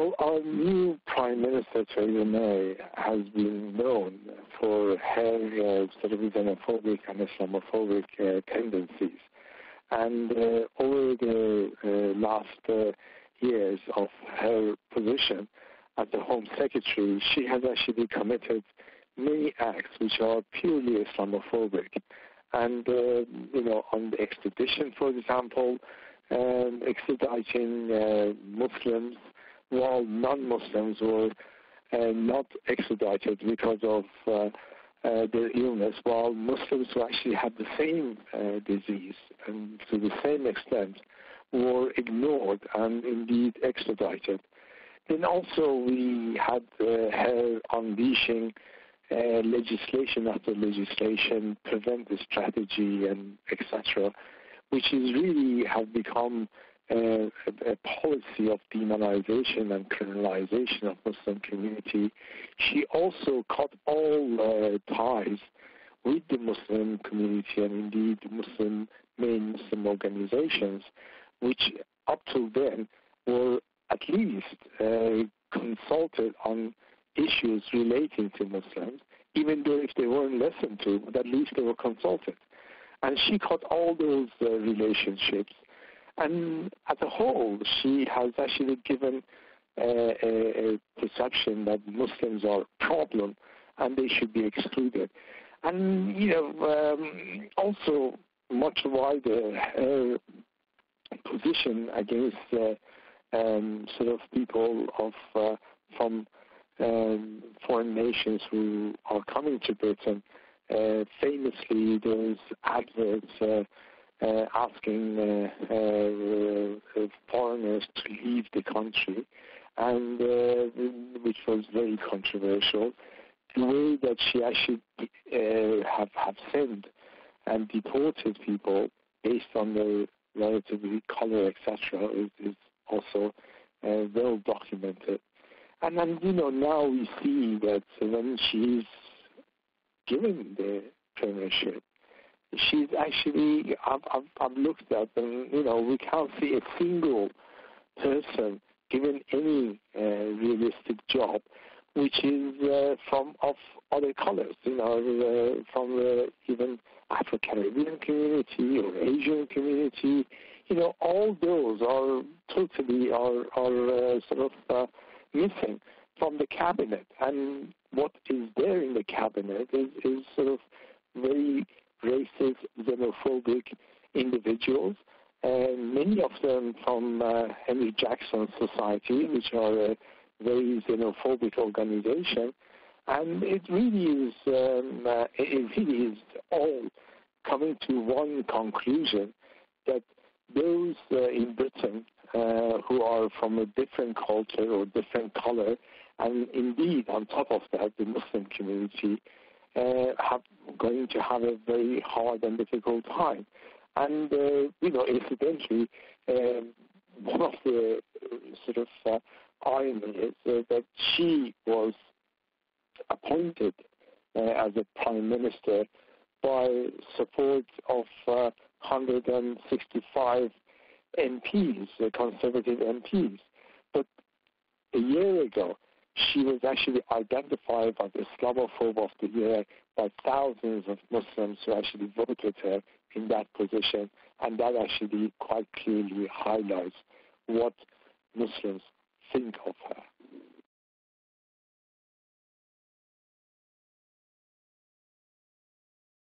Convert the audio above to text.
Well, our new Prime Minister, Theresa May, has been known for her sort of xenophobic and Islamophobic tendencies. And over the last years of her position as the Home Secretary, she has actually committed many acts which are purely Islamophobic. And, on the extradition, for example, extraditing Muslims while non-Muslims were not extradited because of their illness, while Muslims who actually had the same disease and to the same extent were ignored and indeed extradited. Then also we had her unleashing legislation after legislation, preventive strategy, and etc., which is really have become a policy of demonization and criminalization of Muslim community. She also cut all ties with the Muslim community and indeed main Muslim organizations, which up till then were at least consulted on issues relating to Muslims, even though if they weren't listened to, but at least they were consulted. And she cut all those relationships. And as a whole, she has actually given a perception that Muslims are a problem and they should be excluded. And, also much wider her position against sort of people from foreign nations who are coming to Britain. Famously, those adverts asking foreigners to leave the country, and which was very controversial. The way that she actually have sent and deported people based on their relatively color, etc., is also well documented. And then, now we see that when she's given the premiership, she's actually, I've looked at, and we can't see a single person given any realistic job, which is of other colors, from even Afro-Caribbean community or Asian community. All those are totally sort of missing from the cabinet, and what is there in the cabinet is sort of very racist, xenophobic individuals, and many of them from Henry Jackson Society, which are a very xenophobic organization, and it really is all coming to one conclusion, that those in Britain who are from a different culture or different color, and indeed on top of that the Muslim community, going to have a very hard and difficult time. And, incidentally, one of the sort of irony is that she was appointed as a prime minister by support of 165 MPs, conservative MPs. But a year ago, she was actually identified as Islamophobe of the year by thousands of Muslims who actually voted her in that position, and that actually quite clearly highlights what Muslims think of